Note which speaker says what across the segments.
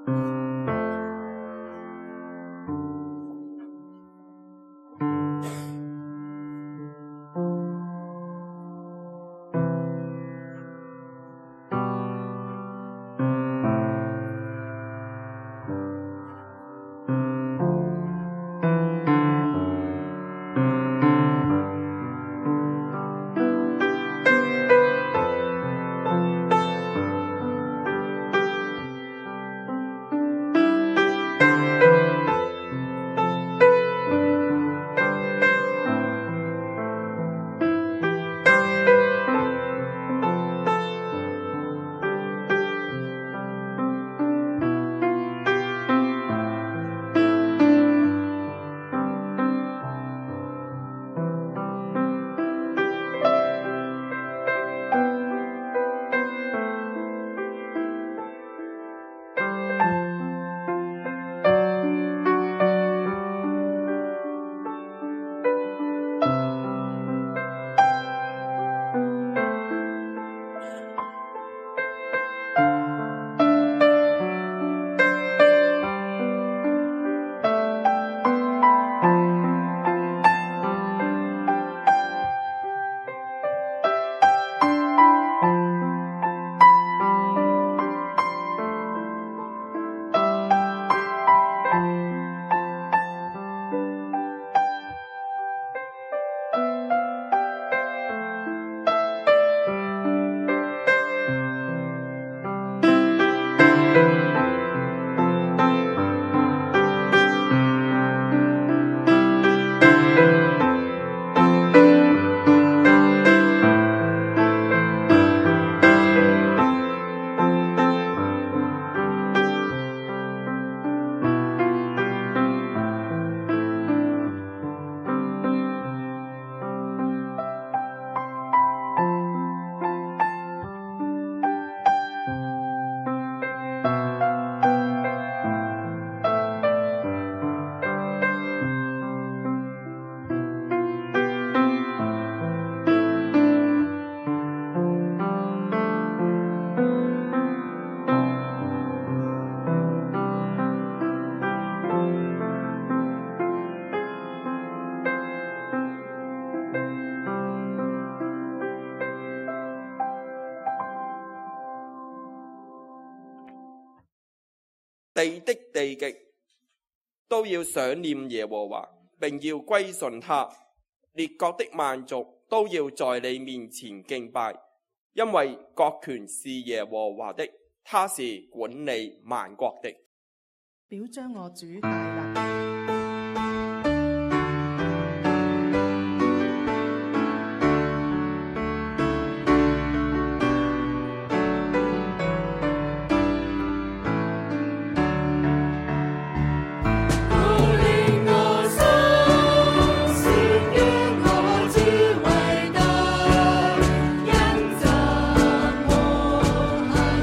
Speaker 1: 地的地極都要想念耶和華，並要歸順他。列國的萬族都要在你面前敬拜，因為國權是耶和華的，他是管理萬國的。
Speaker 2: 表彰我主大能。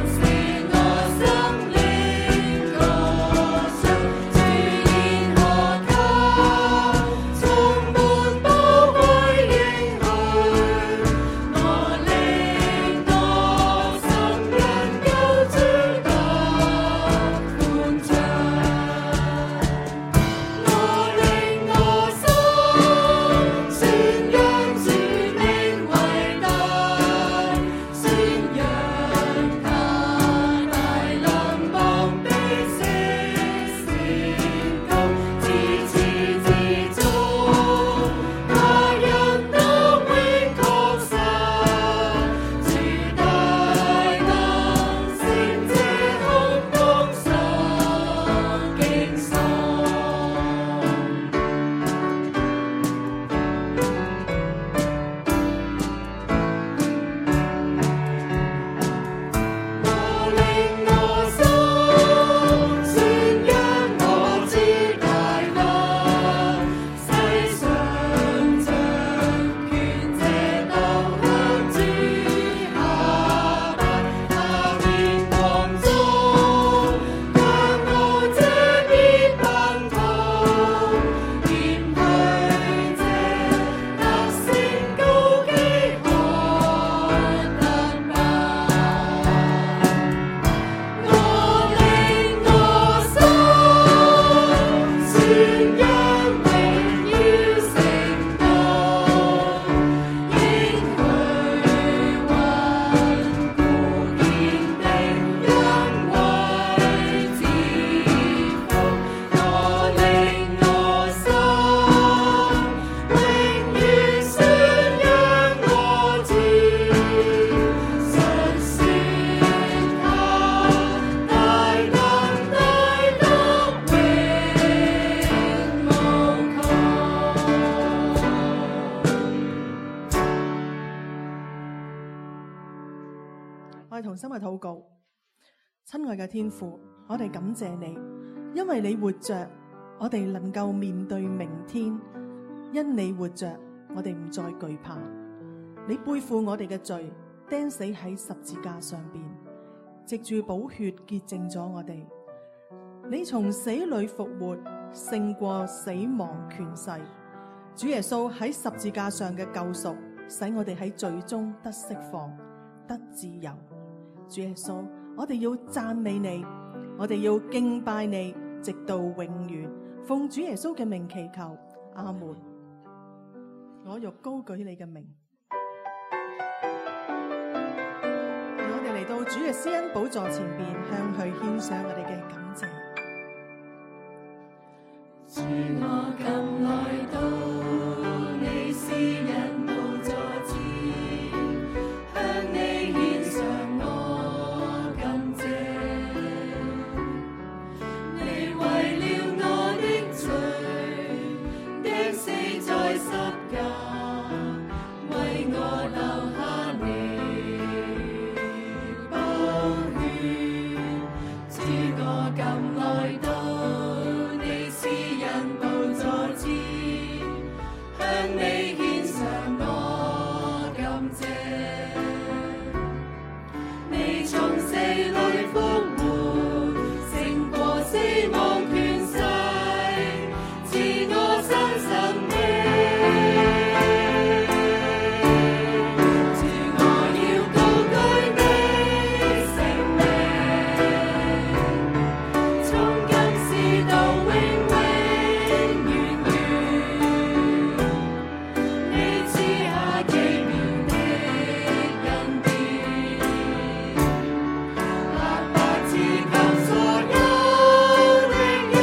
Speaker 3: 我
Speaker 2: 心嘅禱告。親愛嘅天父，我哋感謝你，因為你活着，我哋能夠面對明天。因你活着，我哋唔再懼怕。你背負我哋嘅罪，釘死喺十字架上邊，藉住寶血潔淨咗我哋。你從死裏復活，勝過死亡權勢。主耶穌喺十字架上嘅救贖，使我哋喺罪中得釋放，得自由。主耶穌，我哋要讚美你，我哋要敬拜你，直到永遠。奉主耶穌嘅名祈求，阿門。我欲高舉你嘅名。我哋嚟到主嘅施恩寶座前邊，向佢獻上我哋嘅感謝。
Speaker 3: 主，我今來到你施恩寶座前，向你獻上我感謝。你為了我的罪，釘死在十架，為我留下你寶血。主，我今來到向你獻上我感謝。你從死裏復活，勝過死亡權勢，賜我新生命。主，我要高舉你聖名，從今時到永永遠遠。你賜下奇妙的恩典，白白賜給所有的人。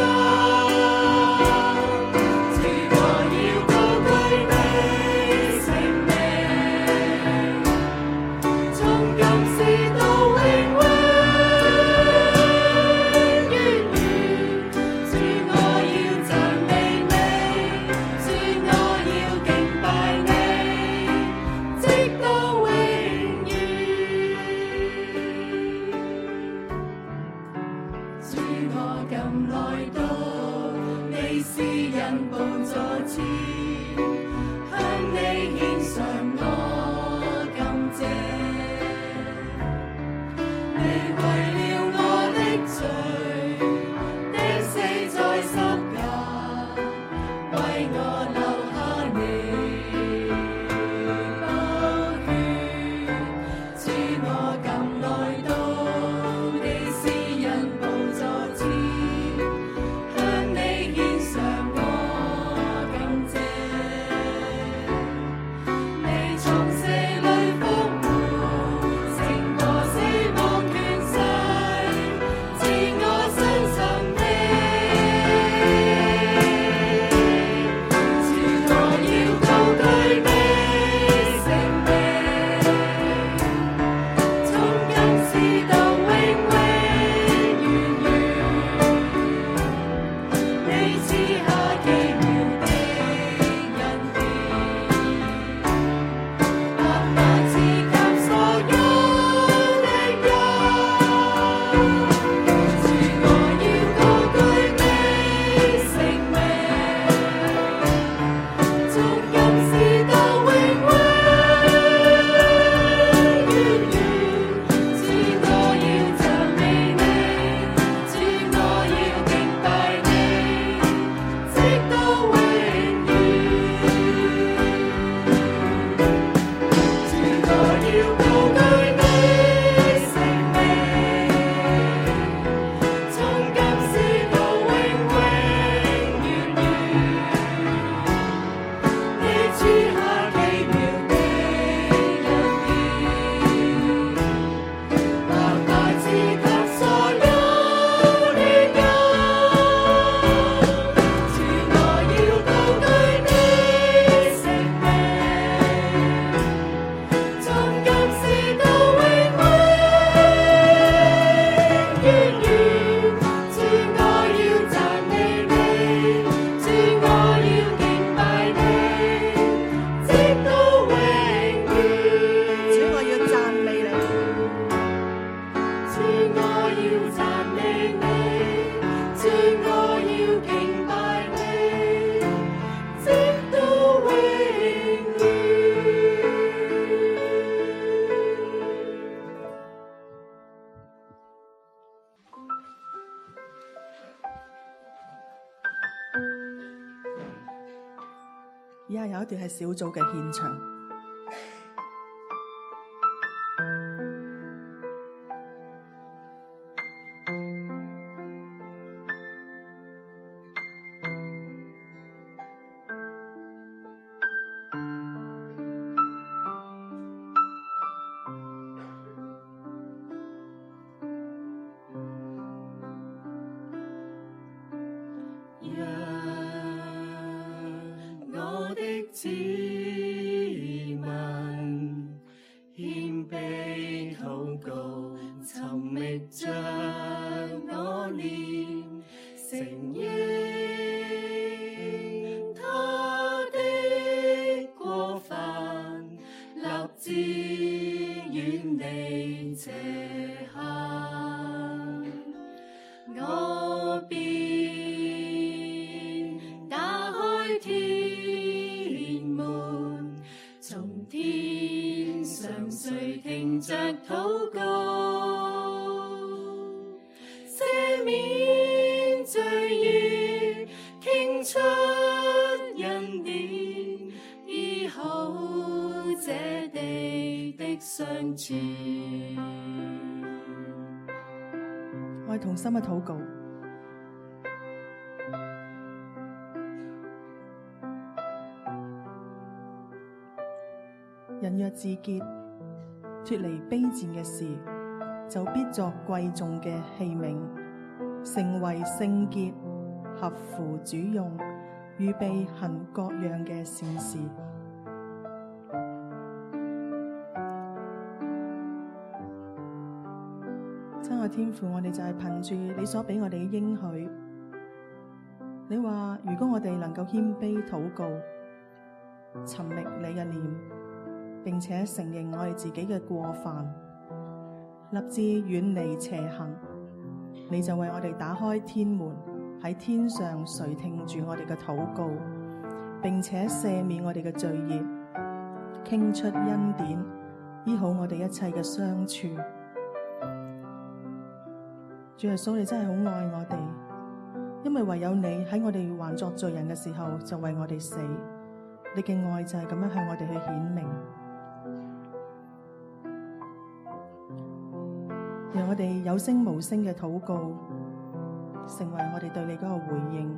Speaker 3: 主，我要高舉你聖名，從今時到永永遠遠。主，我要讚美你，主，我要敬拜你，直到永遠。主，我今來到你施恩寶座前，向你獻上我感謝。你為了我的罪，釘死在十架，為我留下你寶血。主，我今來到你施恩寶座前，向你獻上我感謝。
Speaker 2: 以下有一段係小組嘅獻唱。
Speaker 3: 我的子民謙卑禱告，尋覓着我念，承認他的過犯，立志遠離邪行，我便打開天門，從天上垂聽着禱告，赦免罪孽，傾出恩典，醫好這地的傷處。
Speaker 2: 我哋同心嘅禱告。人若自潔，脫離卑賤嘅事，就必作貴重嘅器皿，成為聖潔，合乎主用，預備行各樣嘅善事。親愛天父，我哋就係憑住你所俾我哋嘅應許，你話如果我哋能夠謙卑禱告，尋覓你嘅念，並且承認我哋自己嘅過犯，立志遠離邪行，你就為我哋打開天門，喺天上垂聽住我哋嘅禱告，並且赦免我哋嘅罪孽，傾出恩典，醫好我哋一切嘅傷處。主耶穌，你真係好愛我哋，因為唯有你喺我哋還作罪人嘅時候就為我哋死，你嘅愛就係咁樣向我哋去顯明。讓我哋有聲無聲嘅禱告，成為我哋對你嗰個回應。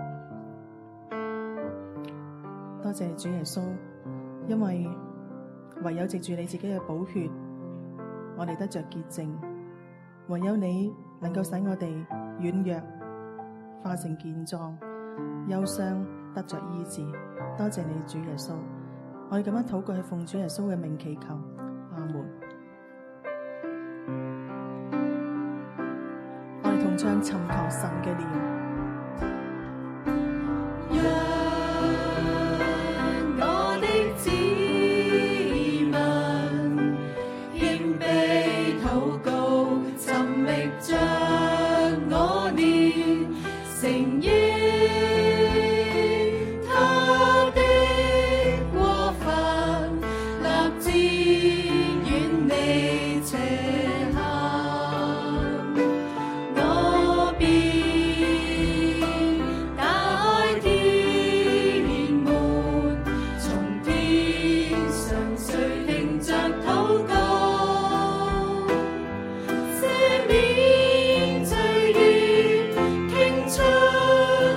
Speaker 2: 多謝主耶穌，因為唯有藉住你自己嘅寶血，我哋得着潔淨。唯有你能夠使我哋軟弱化成健壯，憂傷得着醫治。多謝你主耶穌，我哋咁樣禱告係奉主耶穌嘅名祈求，阿門。我哋同唱尋求神嘅念。
Speaker 3: 赦免罪孽，傾出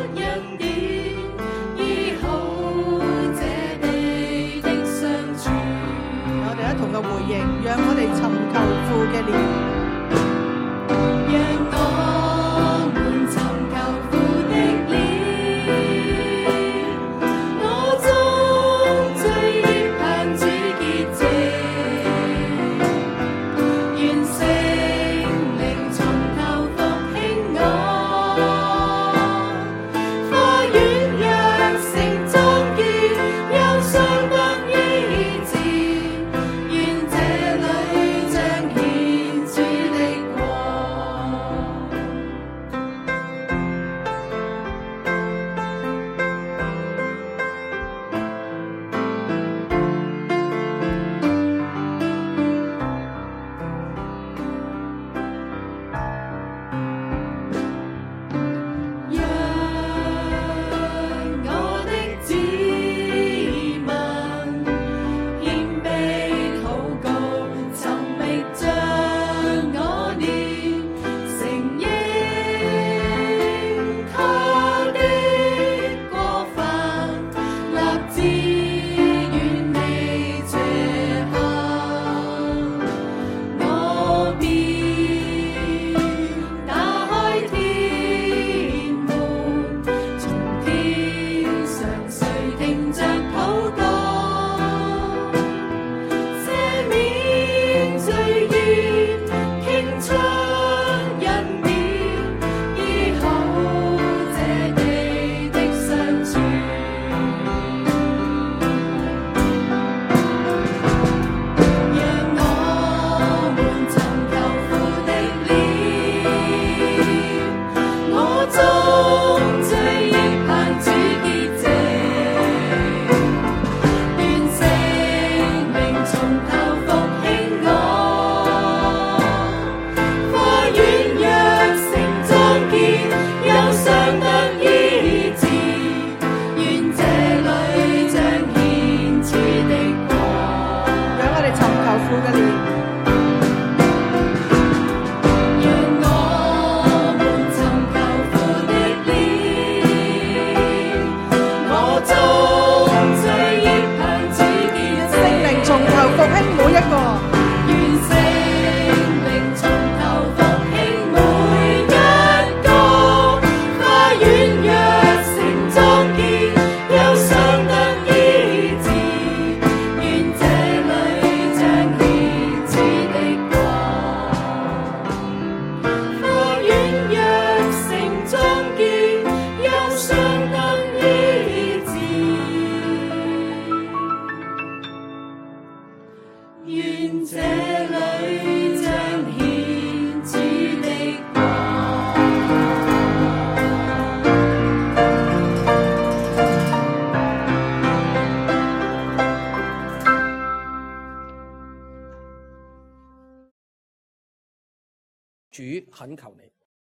Speaker 4: 主懇求你。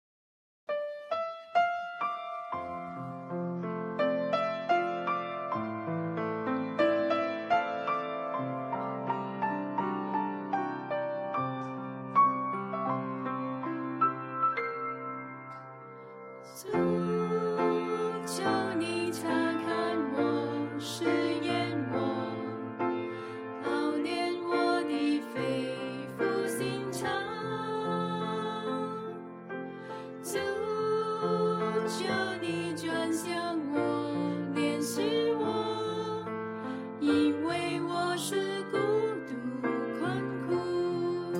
Speaker 3: 主，求你察看我，试验我，熬炼我的肺腑心肠。主，求你转向我，怜恤我，因为我是孤独困苦。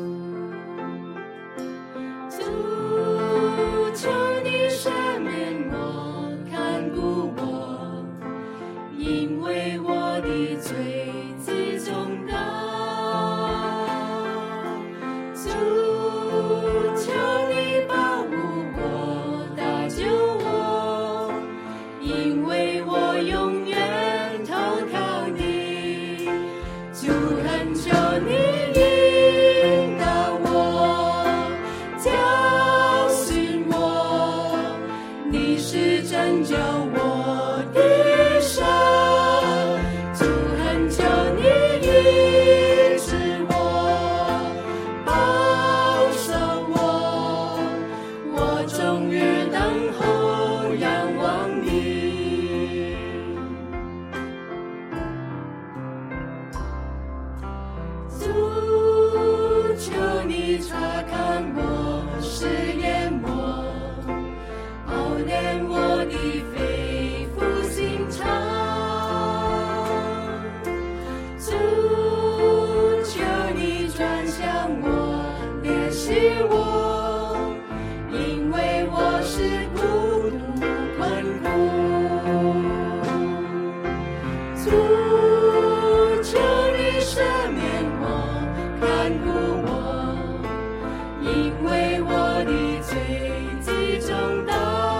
Speaker 3: 主，求你赦免我，看顾我，因为我的罪极重大。主，求你保护我，搭救我，因为我永远投靠你。主，恳求你引导我，教训我，你是拯救我的神。主，恳求你医治我，保守我，我终日等候仰望你。主，求你察看我，试验我，熬炼我的肺腑心肠。主，求你转向我，怜恤我，因为我是孤独困苦。主，求你赦免我，看顾我，因为我的罪极重大。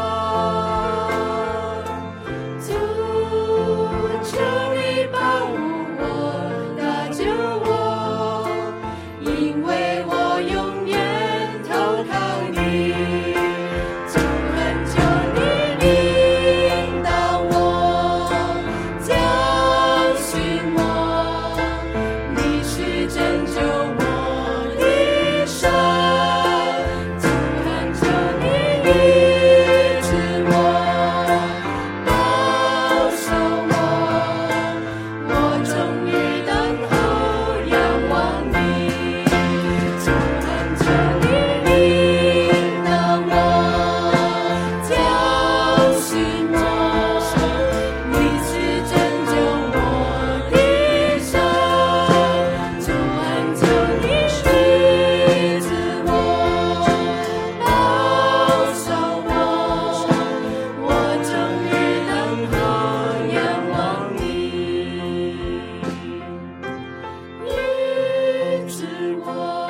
Speaker 3: 主，求你保护我，搭救我，因为我永远投靠你。主，恳求你引导我，教训我，你是拯救我的神。主，恳求你医治我，保守我，我终日等候仰望你。主，恳求你引导我，教训我，你是拯救我的神。主，恳求你医治我，保守我，我终日等候仰望你。医治我，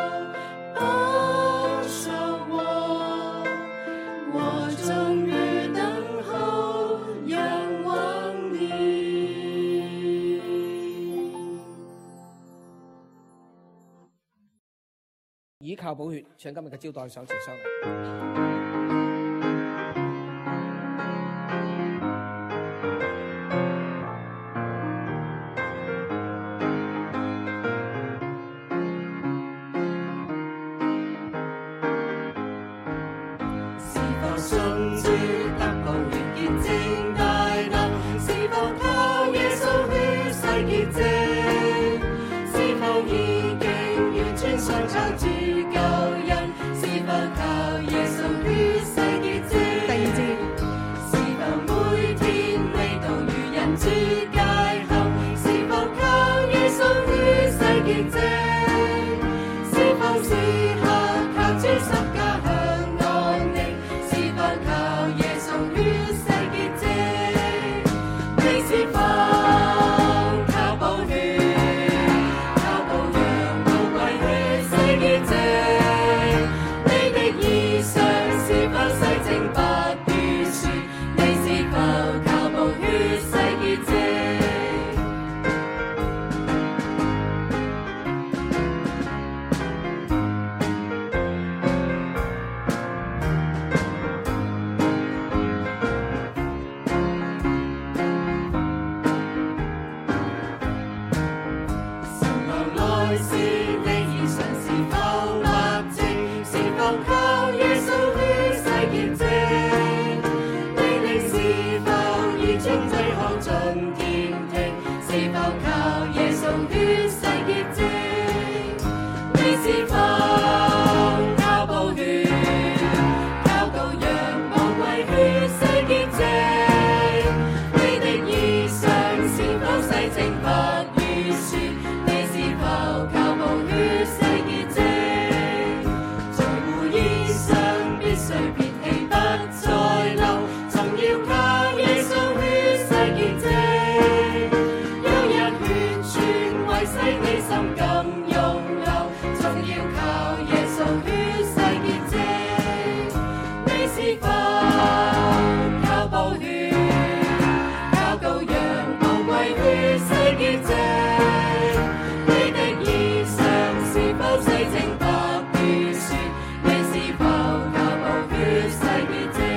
Speaker 3: 保守我，我终日等候仰望你。
Speaker 4: 倚靠寶血，請今日嘅招待手持上嚟。
Speaker 3: 是否信主得寶血潔淨大能？是否靠耶穌血洗潔淨？是否已經完全上靠主救恩？是否靠耶穌血洗潔淨？
Speaker 2: 第二節，
Speaker 3: 是否每天未到與人主界後？是否靠耶穌血洗潔淨？是否時刻靠主十架享安寧？是否靠耶穌血洗潔淨？你是否靠寶血，靠羔羊寶貴血洗潔淨？ 潔淨。你哋是否已將罪項盡見聽？是否靠耶穌血洗潔淨？你是否靠寶血，靠羔羊寶貴血洗潔淨？你的衣裳是否洗淨白如雪？你是否靠寶血洗潔淨？在乎衣裳必須撇棄，不再留，總要靠耶穌血洗潔淨。有日血泉為洗你心更湧流，總要靠耶穌血洗潔淨。你是否靠寶血，靠羔羊寶貴血洗潔淨？你的衣裳是否洗淨白如雪？你是否靠寶血洗潔淨？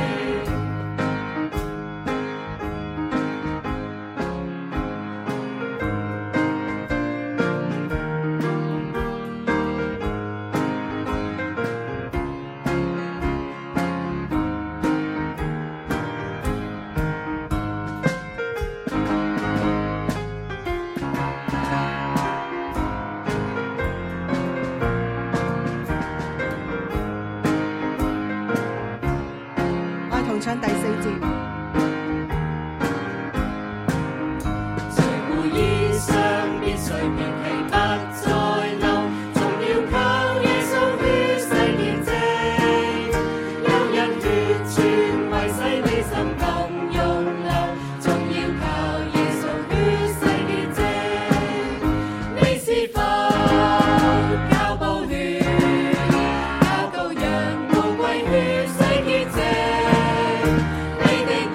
Speaker 2: 我同唱第4節。
Speaker 3: 除乎衣裳必須撇棄，不再留，總要靠耶穌血洗潔淨。有日血泉為洗你心更湧流，總要靠耶穌血洗潔淨。你是否靠寶血，靠羔羊寶貴血洗潔淨？你的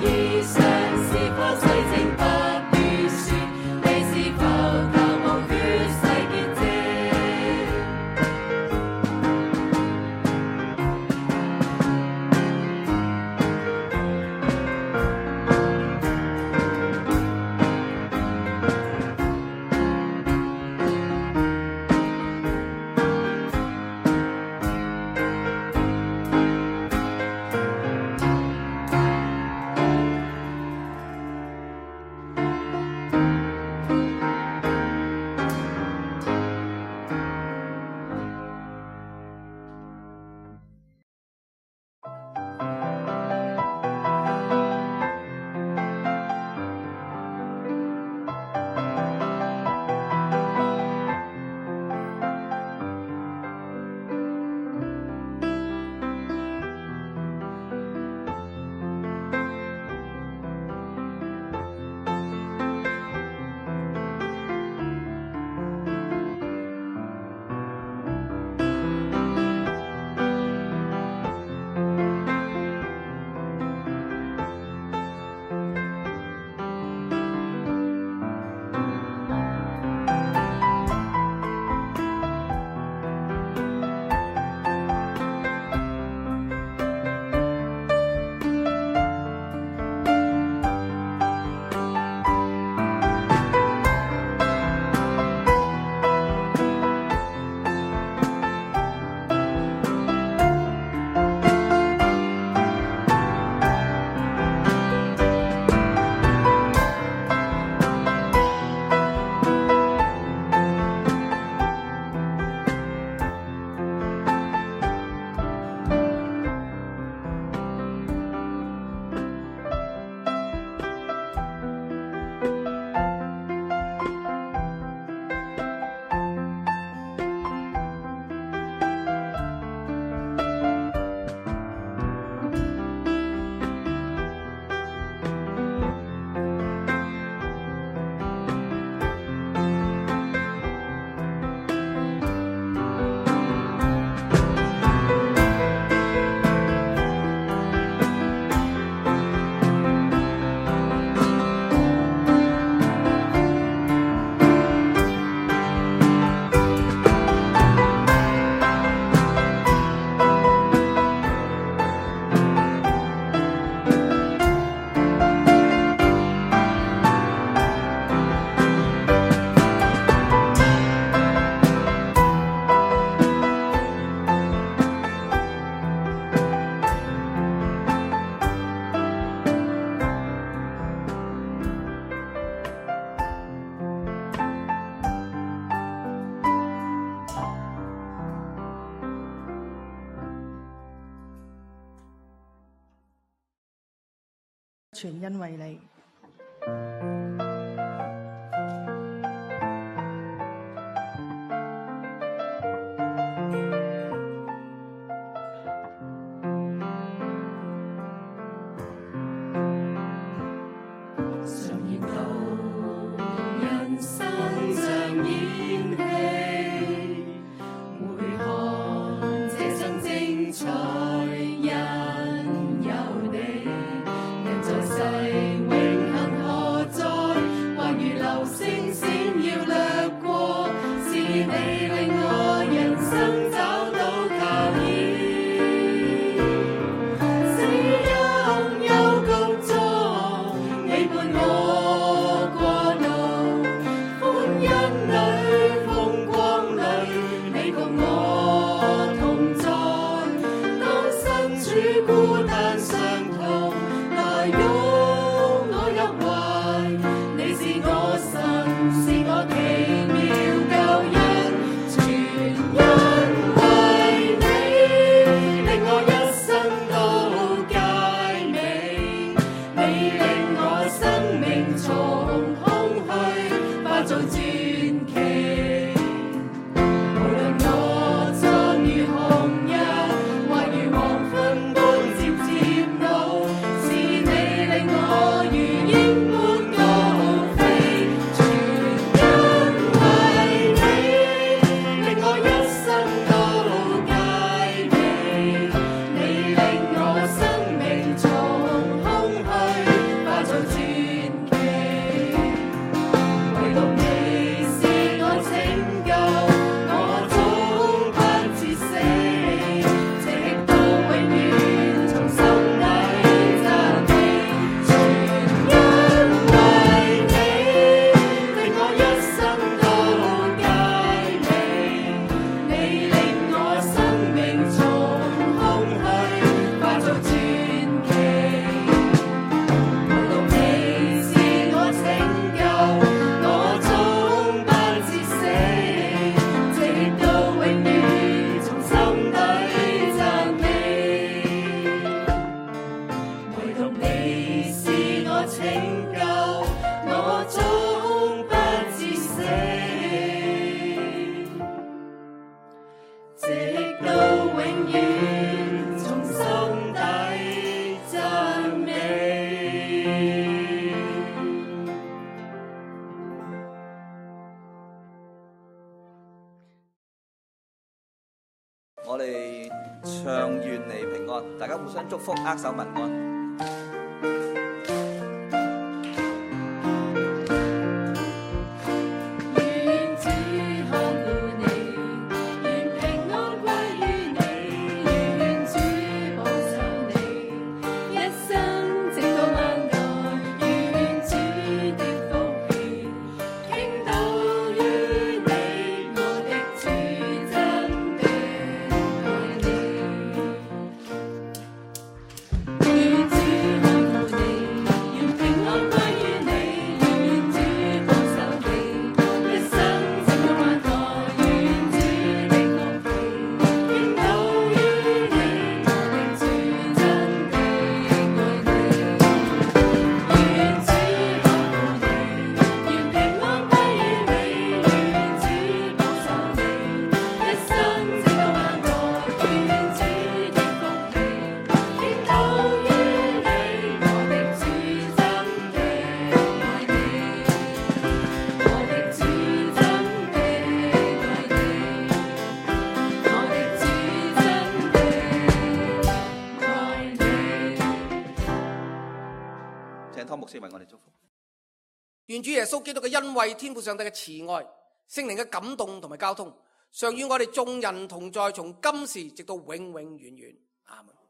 Speaker 2: 全因為你。
Speaker 3: 常言道，人生像演戲，回看這生精彩，因有你。人在世，永恆何在？還如流星閃耀掠過，是你令我人生找到靠倚。死蔭幽谷中，你伴我過路，歡欣裏風光裏，你共我同在。當身處孤單傷痛，來擁我入懷，你是我神，是我奇妙救恩，全因為你，令我一生都佳美。你令我生命從空虛化做傳奇。無論我蒼如紅日，或如黃昏般漸漸老，是你令我如鷹般高飛。全因為你，令我一生都佳美。你令我生命從空虛化做傳奇。唯獨你是我拯救，我總不至死，直到永遠從心底讚美。全因為你，令我一生都佳美。你令我生命從空虛化做傳奇。唯獨你是我拯救，我總不至死，直到永遠從心底讚美。唯獨你是我拯救，我總不至死，直到永遠從心底讚美。
Speaker 5: 我哋唱願你平安，大家互相祝福，握手問安。
Speaker 3: 願主看顧你，願平安歸於你，願主保守你，一生直到萬代。願主的福氣傾倒於你，我的主真的愛你。願主看顧你，願平安歸於你，願主保守你，一生直到萬代。願主的福氣傾倒於你，我的主真的愛你。願主看顧你，願平安歸於你，願主保守你，一生直到萬代。願主的福氣傾倒於你，我的主真的愛你。我的主真的愛你，我的主真的愛你。
Speaker 5: 請湯牧師為我哋祝福。
Speaker 4: 願主耶穌基督嘅恩惠、天父上帝嘅慈愛、聖靈嘅感動同埋交通，常與我哋眾人同在，從今時直到永永遠遠。阿門。